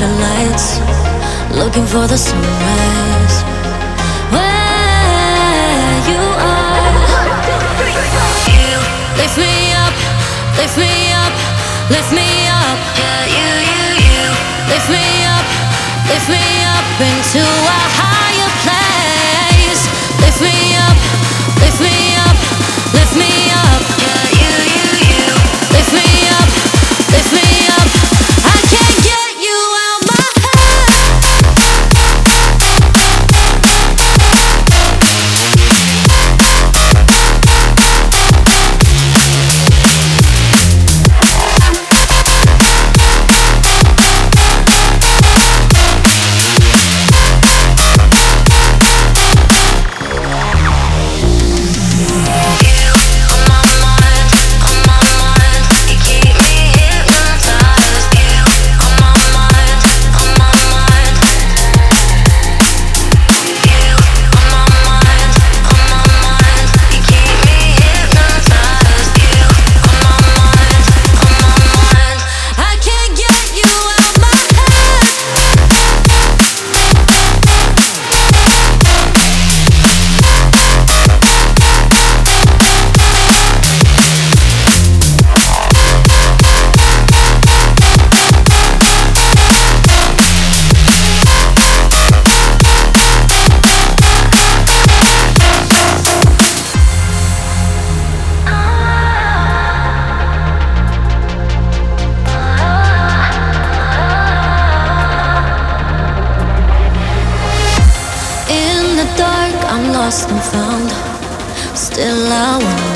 satellites, looking for the sunrise. Where you are, you lift me up, lift me up, lift me up. Yeah, you lift me up, lift me up into a higher place. Lift me up, lift me up, lift me up. Yeah, you lift me up, lift me up. I can't get you out my lost and found. Still I want